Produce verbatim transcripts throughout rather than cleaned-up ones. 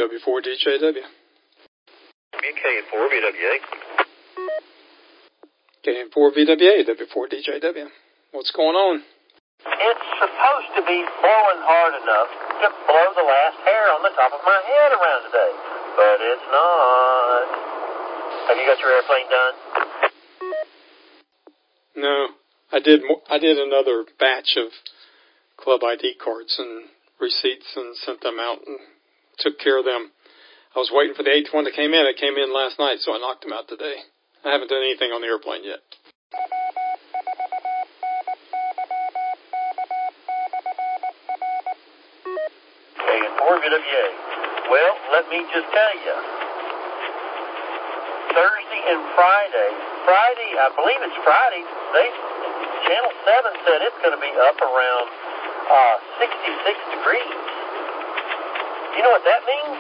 W four D J W. K N four V W A. K N four V W A, W four D J W. What's going on? It's supposed to be blowing hard enough to blow the last hair on the top of my head around today, but it's not. Have you got your airplane done? No, I did. I did another batch of club I D cards and receipts and sent them out and took care of them. I was waiting for the eighth one to come in. It came in last night, so I knocked them out today. I haven't done anything on the airplane yet. K N four V W A. Well, let me just tell you. Thursday and Friday. Friday, I believe it's Friday. They, Channel seven said it's going to be up around uh, sixty-six degrees. You know what that means?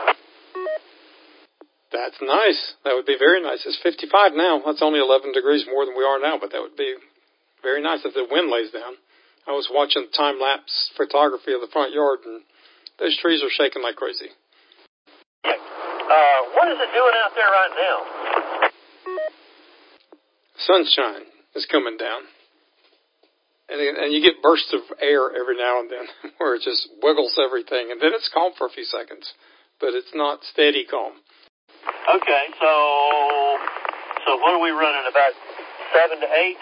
That's nice. That would be very nice. It's fifty-five now. That's only eleven degrees more than we are now, but that would be very nice if the wind lays down. I was watching time-lapse photography of the front yard, and those trees are shaking like crazy. Uh, what is it doing out there right now? Sunshine is coming down. And, and you get bursts of air every now and then where it just wiggles everything. And then it's calm for a few seconds. But it's not steady calm. Okay, so so what are we running, about seven to eight?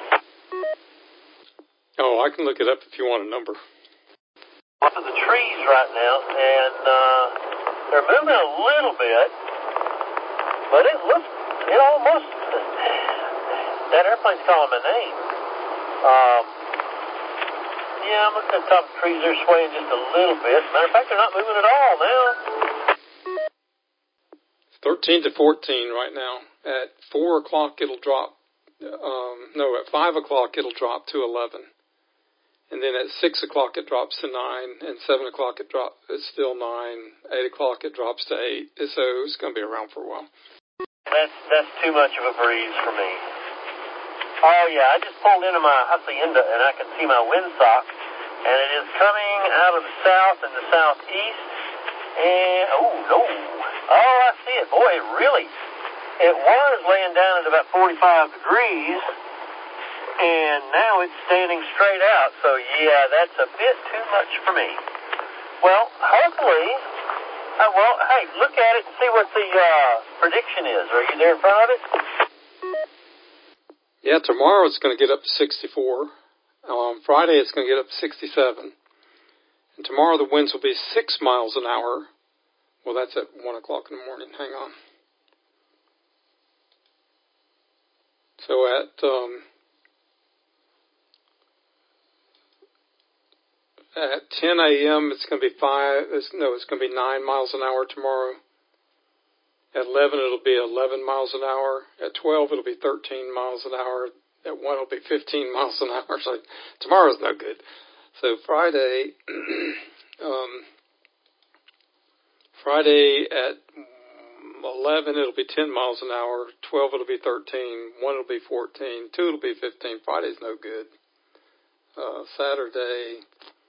Oh, I can look it up if you want a number. Look at the trees right now, and uh, they're moving a little bit, but it looks, it almost, that airplane's calling my name. Um, yeah, I'm looking at the top of the trees, they're swaying just a little bit. Matter of fact, they're not moving at all now. It's thirteen to fourteen right now. At four o'clock, it'll drop. Um, no, at five o'clock, it'll drop to eleven. And then at six o'clock, it drops to nine. And seven o'clock, it drop, it's still nine. eight o'clock, it drops to eight. So it's going to be around for a while. That's, that's too much of a breeze for me. Oh, yeah, I just pulled into my hacienda, and I can see my windsock. And it is coming out of the south and the southeast. And, oh, no. Oh, I see it. Boy, it really, it was laying down at about forty-five degrees. And now it's standing straight out. So, yeah, that's a bit too much for me. Well, hopefully, uh, well, hey, look at it and see what the uh, prediction is. Are you there in front of it? Yeah, tomorrow it's going to get up to sixty-four. Um, Friday it's going to get up to sixty-seven. And tomorrow the winds will be six miles an hour. Well, that's at one o'clock in the morning. Hang on. So at... Um, At ten a.m., it's going to be five. It's, no, it's going to be nine miles an hour tomorrow. At eleven, it'll be eleven miles an hour. At twelve, it'll be thirteen miles an hour. At one, it'll be fifteen miles an hour. So tomorrow's no good. So Friday, um, Friday at eleven, it'll be ten miles an hour. twelve, it'll be thirteen. one, it'll be fourteen. two, it'll be fifteen. Friday's no good. Uh, Saturday.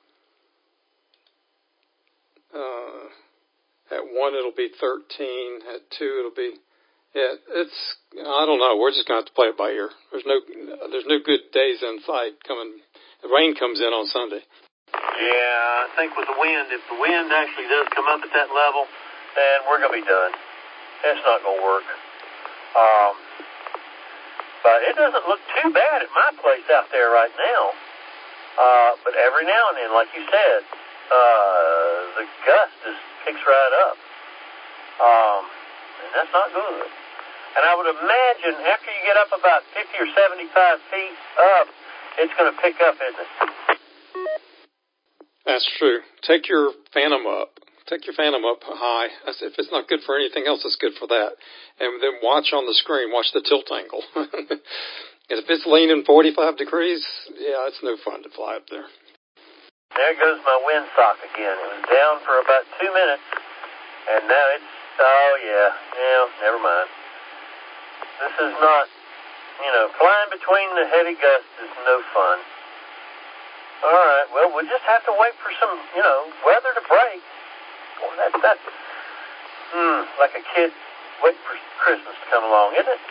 Uh, at one, it'll be thirteen. At two, it'll be, yeah, it's, I don't know. We're just going to have to play it by ear. There's no, there's no good days in sight coming. The rain comes in on Sunday. Yeah, I think with the wind, if the wind actually does come up at that level, then we're going to be done. It's not going to work. Um, but it doesn't look too bad at my place out there right now. Uh, but every now and then, like you said, Uh, the gust just picks right up. Um, and that's not good. And I would imagine after you get up about fifty or seventy-five feet up, it's going to pick up, isn't it? That's true. Take your Phantom up. Take your Phantom up high. If it's not good for anything else, it's good for that. And then watch on the screen. Watch the tilt angle. If it's leaning forty-five degrees, yeah, it's no fun to fly up there. There goes my windsock again. It was down for about two minutes, and now it's, oh, yeah, yeah, never mind. This is not, you know, flying between the heavy gusts is no fun. All right, well, we'll just have to wait for some, you know, weather to break. Well, that, that, mm, like a kid waiting for Christmas to come along, isn't it?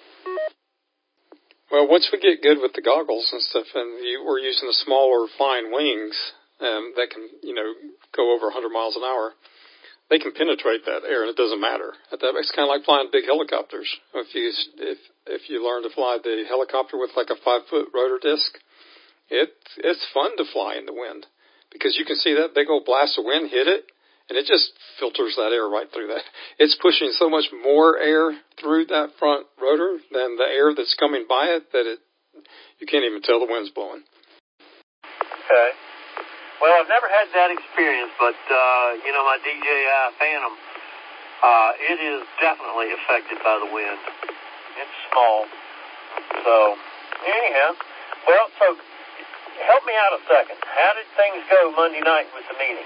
Well, once we get good with the goggles and stuff, and you, we're using the smaller, fine wings um, that can, you know, go over one hundred miles an hour, they can penetrate that air, and it doesn't matter. It's kind of like flying big helicopters. If you if if you learn to fly the helicopter with like a five foot rotor disc, it it's fun to fly in the wind because you can see that big old blast of wind hit it, and it just filters that air right through that. It's pushing so much more air through that front rotor than the air that's coming by it that it you can't even tell the wind's blowing. Okay. Well, I've never had that experience, but, uh, you know, my D J I Phantom, uh, it is definitely affected by the wind. It's small. So, anyhow, well, so help me out a second. How did things go Monday night with the meeting?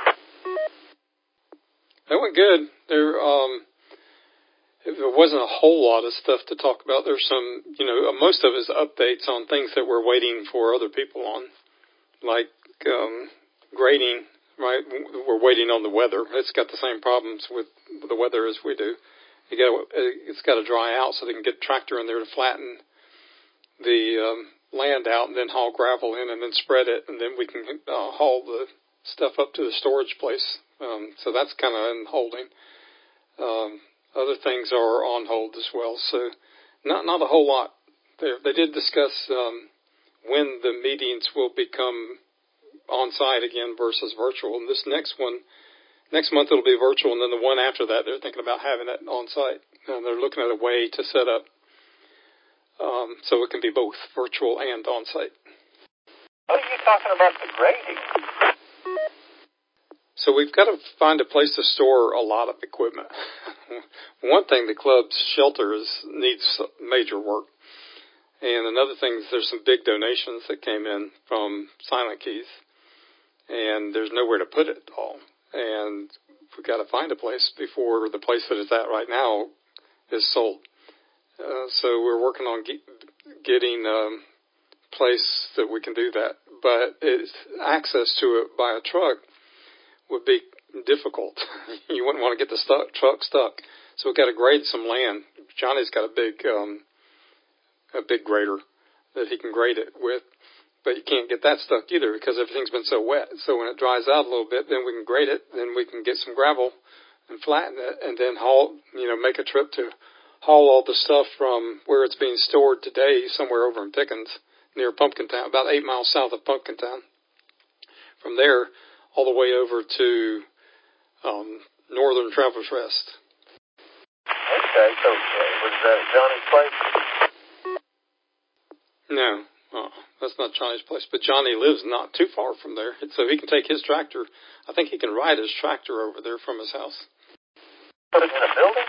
It went good. There, um, there wasn't a whole lot of stuff to talk about. There's some, you know, most of it is updates on things that we're waiting for other people on, like um, grading, right? We're waiting on the weather. It's got the same problems with the weather as we do. You got it's got to dry out so they can get a tractor in there to flatten the um, land out and then haul gravel in and then spread it, and then we can uh, haul the stuff up to the storage place. Um, so that's kind of in holding. Um, other things are on hold as well. So not not a whole lot there. They did discuss um, when the meetings will become on-site again versus virtual. And this next one, next month it'll be virtual, and then the one after that they're thinking about having it on-site. And they're looking at a way to set up um, so it can be both virtual and on-site. What are you talking about the grading? So we've got to find a place to store a lot of equipment. One thing, the club's shelter is, needs major work. And another thing is there's some big donations that came in from Silent Keys, and there's nowhere to put it all. And we've got to find a place before the place that it's at right now is sold. Uh, so we're working on get, getting a um, place that we can do that. But it's, access to it by a truck would be difficult. You wouldn't want to get the stuck, truck stuck. So we've got to grade some land. Johnny's got a big um, a big grader that he can grade it with, but you can't get that stuck either because everything's been so wet. So when it dries out a little bit, then we can grade it, then we can get some gravel and flatten it, and then haul, you know, make a trip to haul all the stuff from where it's being stored today, somewhere over in Pickens, near Pumpkin Town, about eight miles south of Pumpkin Town. From there, all the way over to um, Northern Travelers Rest. Okay, so uh, was that at Johnny's place? No, oh, that's not Johnny's place. But Johnny lives not too far from there, so he can take his tractor. I think he can ride his tractor over there from his house. Put it in a building?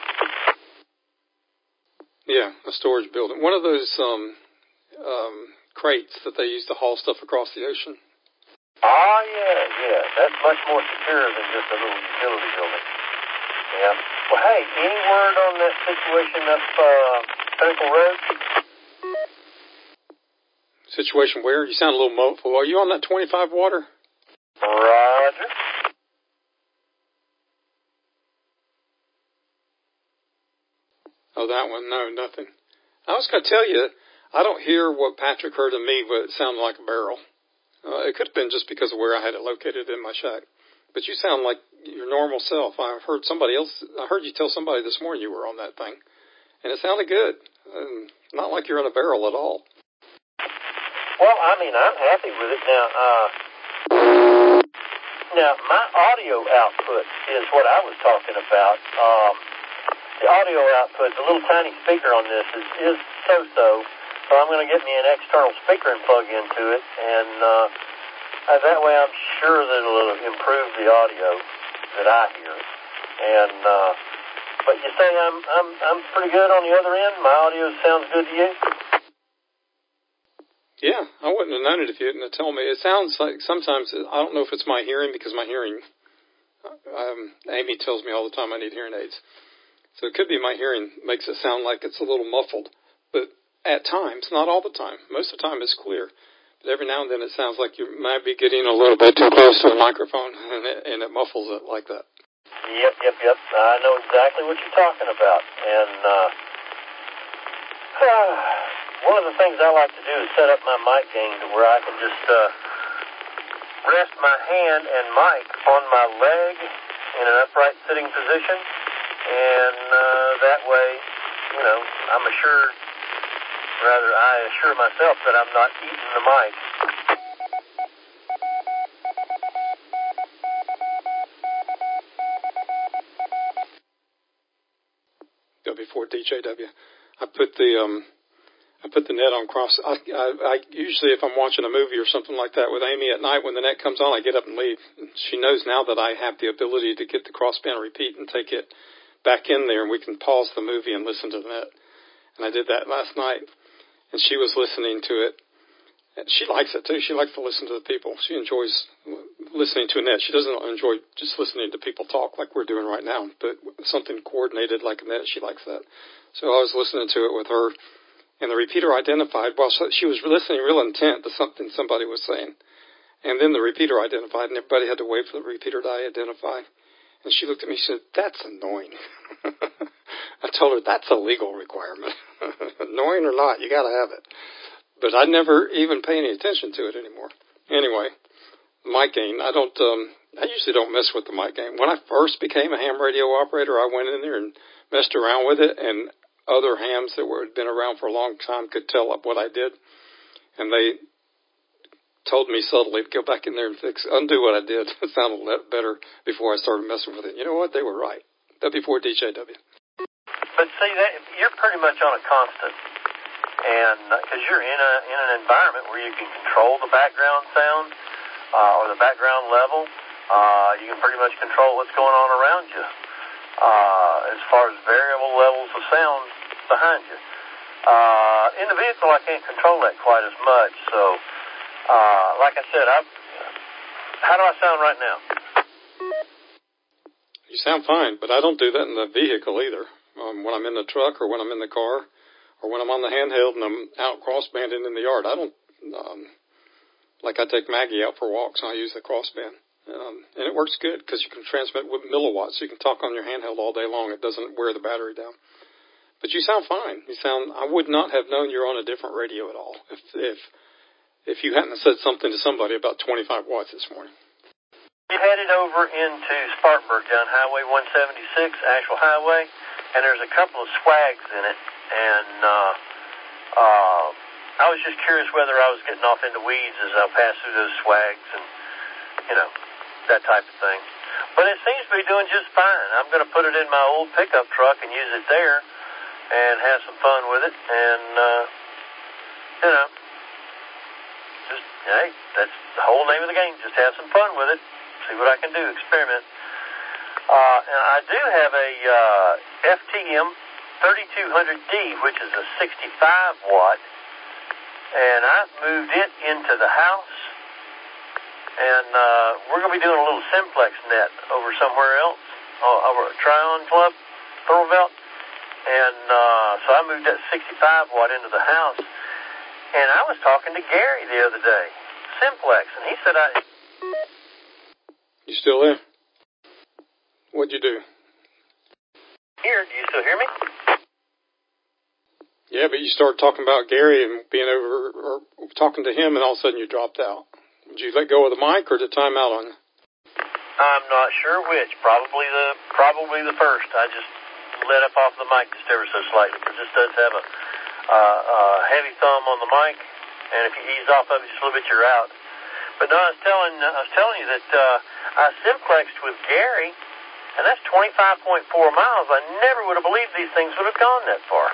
Yeah, a storage building. One of those um, um, crates that they use to haul stuff across the ocean. Ah, yeah, yeah. That's much more secure than just a little utility building. Yeah. Well, hey, any word on that situation up uh, Pinnacle Road? Situation where? You sound a little muffled. Are you on that twenty-five water? Roger. Oh, that one? No, nothing. I was going to tell you, I don't hear what Patrick heard of me, but it sounded like a barrel. Uh, it could have been just because of where I had it located in my shack. But you sound like your normal self. I heard somebody else, I heard you tell somebody this morning you were on that thing. And it sounded good. Um, not like you're in a barrel at all. Well, I mean, I'm happy with it. Now, uh, now my audio output is what I was talking about. Um, the audio output, the little tiny speaker on this is, is so-so. So I'm going to get me an external speaker and plug into it, and uh, that way I'm sure that it'll improve the audio that I hear. And uh, but you say I'm I'm I'm pretty good on the other end. My audio sounds good to you? Yeah, I wouldn't have known it if you didn't have told me. It sounds like sometimes, I don't know if it's my hearing, because my hearing, um, Amy tells me all the time I need hearing aids. So it could be my hearing makes it sound like it's a little muffled. But at times, not all the time. Most of the time it's clear. But every now and then it sounds like you might be getting a little bit too close to the microphone, and it, and it muffles it like that. Yep, yep, yep. I know exactly what you're talking about. And uh, one of the things I like to do is set up my mic gain to where I can just uh, rest my hand and mic on my leg in an upright sitting position. And uh, that way, you know, I'm assured, rather I assure myself that I'm not eating the mic. W four D J W. I put the um, I put the net on cross. I, I, I usually, if I'm watching a movie or something like that with Amy at night, when the net comes on, I get up and leave. She knows now that I have the ability to get the crossband repeat and take it back in there, and we can pause the movie and listen to the net. And I did that last night, and she was listening to it. And she likes it too. She likes to listen to the people. She enjoys listening to a net. She doesn't enjoy just listening to people talk like we're doing right now, but something coordinated like a net, she likes that. So I was listening to it with her, and the repeater identified, well, she was listening real intent to something somebody was saying. And then the repeater identified, and everybody had to wait for the repeater to identify. And she looked at me and said, "That's annoying." I told her, that's a legal requirement. Annoying or not, you got to have it. But I never even pay any attention to it anymore. Anyway, mic gain, I don't, um, I usually don't mess with the mic gain. When I first became a ham radio operator, I went in there and messed around with it, and other hams that were had been around for a long time could tell up what I did. And they told me subtly to go back in there and fix, undo what I did. It sounded a lot better before I started messing with it. You know what? They were right. W four D J W. But see, that you're pretty much on a constant. And because uh, you're in a in an environment where you can control the background sound uh, or the background level, uh, you can pretty much control what's going on around you uh, as far as variable levels of sound behind you. Uh, in the vehicle, I can't control that quite as much. So, uh, like I said, I'm, how do I sound right now? You sound fine, but I don't do that in the vehicle either. Um, when I'm in the truck or when I'm in the car, or when I'm on the handheld and I'm out crossbanding in the yard, I don't, um, like I take Maggie out for walks and I use the crossband. Um, and it works good because you can transmit with milliwatts. So you can talk on your handheld all day long. It doesn't wear the battery down. But you sound fine. You sound, I would not have known you're on a different radio at all if, if, if you hadn't said something to somebody about twenty-five watts this morning. You headed over into Spartanburg down Highway one seventy-six, Asheville Highway, and there's a couple of swags in it. And uh, uh, I was just curious whether I was getting off into weeds as I passed through those swags and, you know, that type of thing. But it seems to be doing just fine. I'm going to put it in my old pickup truck and use it there and have some fun with it. And, uh, you know, just, hey, that's the whole name of the game. Just have some fun with it. See what I can do. Experiment. Uh, and I do have a uh, F T M thirty-two hundred D, which is a sixty-five watt, and I've moved it into the house, and uh, we're going to be doing a little simplex net over somewhere else, uh, over at Tryon Club, Thorvelt, and uh, so I moved that sixty-five watt into the house, and I was talking to Gary the other day, simplex, and he said I... You still there? What'd you do? Here, do you still hear me? Yeah, but you started talking about Gary and being over, or talking to him, and all of a sudden you dropped out. Did you let go of the mic, or did it time out on you? I'm not sure which. Probably the probably the first. I just let up off the mic just ever so slightly, because this does have a, uh, a heavy thumb on the mic, and if you ease off of it just a little bit, you're out. But no, I was telling I was telling you that uh, I simplexed with Gary, and that's twenty-five point four miles. I never would have believed these things would have gone that far.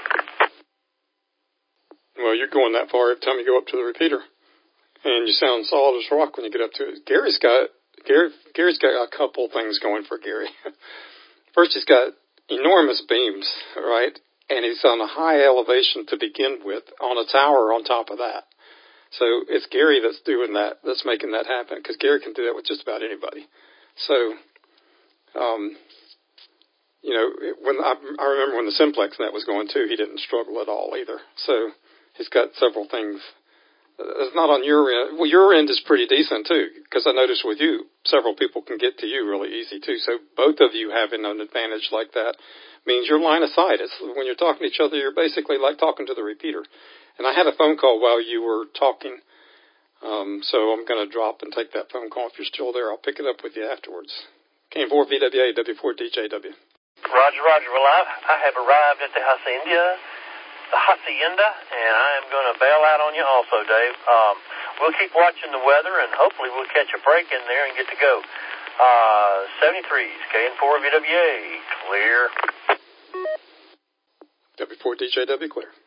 Well, you're going that far every time you go up to the repeater, and you sound solid as rock when you get up to it. Gary's got Gary. Gary's got a couple things going for Gary. First, he's got enormous beams, right? And he's on a high elevation to begin with, on a tower on top of that. So it's Gary that's doing that, that's making that happen, because Gary can do that with just about anybody. So, um, you know, when I, I remember when the simplex net was going too, he didn't struggle at all either. So he's got several things It's not on your end. Well, your end is pretty decent, too, because I noticed with you, several people can get to you really easy, too. So both of you having an advantage like that means your line of sight. It's, when you're talking to each other, you're basically like talking to the repeater. And I had a phone call while you were talking, um, so I'm going to drop and take that phone call. If you're still there, I'll pick it up with you afterwards. K N four V W A, W four D J W. Roger, Roger. Well, I, I have arrived at the Hacienda. the Hacienda, and I am going to bail out on you also, Dave. Um, we'll keep watching the weather, and hopefully we'll catch a break in there and get to go. Uh, seventy-threes, K N four V W A, clear. W four D J W, clear.